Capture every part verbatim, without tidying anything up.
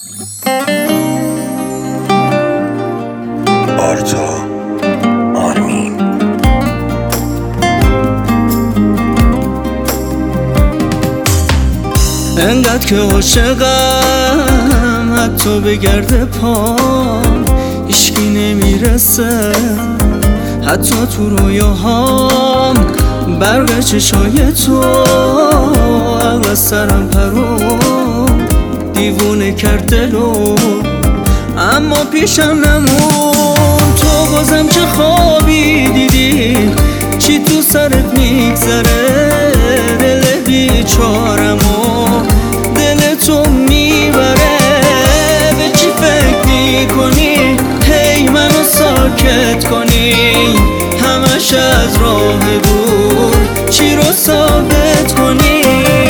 آرتا آرمین انقدر که عاشقم حتی به گرد پام هیچکی نمیرسه، حتی تو رویاهام برق چشای تو عقل از سرم پرو دیوونه کرد دلو، اما پیشم نمون. تو بازم چه خوابی دیدی، چی تو سرت میگذره، دل بیچارمو دل تو میبره. به چی فکر میکنی هی منو ساکت کنی، همش از راه دور چی رو ثابت کنی.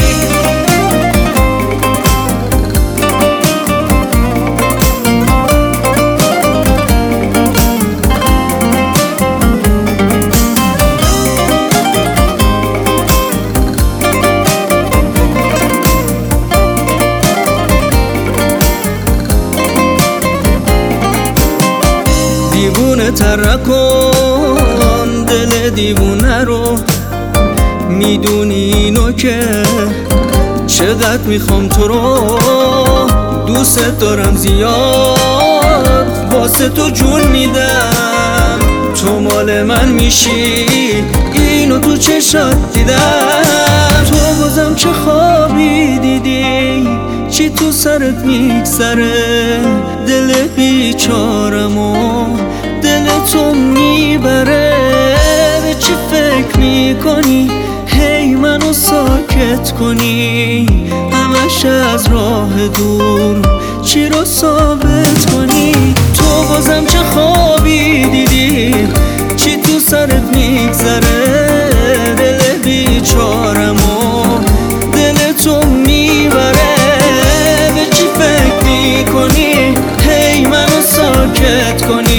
دیوونه ترک کن دل دیوونه رو، میدونی اینو که چقدر میخوام تو رو، دوست دارم زیاد واسه تو جون میدم، تو مال من میشی اینو تو چشات دیدم. تو بازم چه خوابی دیدی، چی تو سرت میگذره، دل بیچارمو دل تو میبره. به چی فکر میکنی هی منو ساکت کنی، همش از راه دور چی رو ثابت کنی. تو بازم چه خوابی دیدی، چی تو سرت میگذره، دل بیچارمو دل تو میبره. به چی فکر میکنی هی منو ساکت کنی،